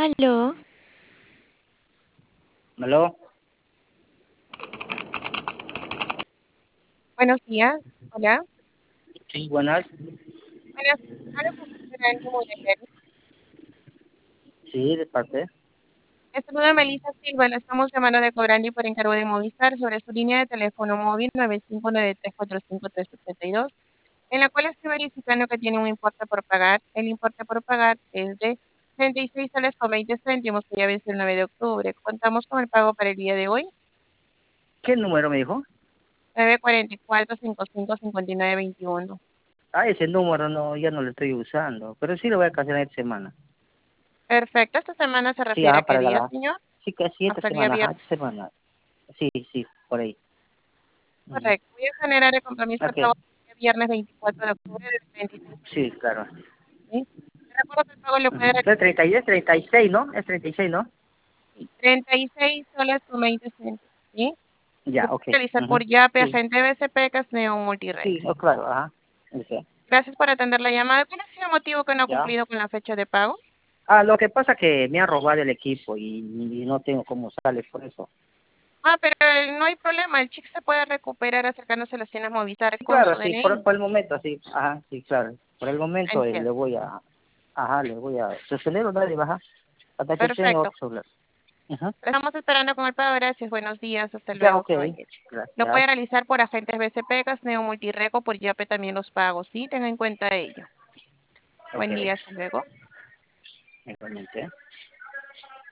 Aló, ¿Aló? Buenos días. Hola. Sí, buenas. Buenas. Hablo con Jerónimo Muñoz. Sí, de parte. Le saluda Melissa Silva. Le estamos llamando de Cobrandi por encargo de Movistar sobre su línea de teléfono móvil 9593453382, en la cual estoy verificando que tiene un importe por pagar. El importe por pagar es de 36 soles con 20 céntimos, que ya vence el 9 de octubre. Contamos con el pago para el día de hoy, ¿Qué número me dijo? 944-55-59-21. Ah, ese número no, ya no lo estoy usando, pero sí lo voy a cancelar esta semana. Perfecto. ¿Esta semana se Sí, refiere ajá, a qué para día, la... señor? Sí, que sí, esta Hasta el día semana, ajá, viernes. esta semana. Sí, sí, por ahí. Ujú. Correcto. Voy a generar el compromiso de Ok, pago el viernes 24 de octubre de 36 sí, soles. claro. ¿Sí? Te recuerdo que el pago lo puede Ujú. Es realizar 30, es 36, ¿no? Es 36, ¿no? sí, 36 soles con 20 céntimos. ¿Sí? Lo Ya, ok. puede realizar Ujú. por Yape, Sí, Agente BCP, Casneo Multirred. sí, oh, claro, ajá. Ok. Gracias por atender la llamada. ¿Cuál ha sido el motivo que no ha Ya. cumplido con la fecha de pago? Lo que pasa es que me han robado el equipo y no tengo cómo sale por eso. Ah, pero no hay problema. El chip se puede recuperar acercándose a las tiendas Movistar Sí, con claro, su sí, DNI. por el momento, sí, ajá, sí, claro. Por el momento le Entiendo. voy a, ajá, le voy a sostener una de baja hasta que tenga Perfecto. otro celular. Ajá. Estamos esperando con el pago. Gracias. Buenos días. Hasta Ya, luego, ok, caballero. Lo gracias. puede realizar por agentes BCP, Casneo Multirreco, por Yape también los pagos. Sí, tenga en cuenta ello. Ok, Buen día. Hasta luego. igualmente.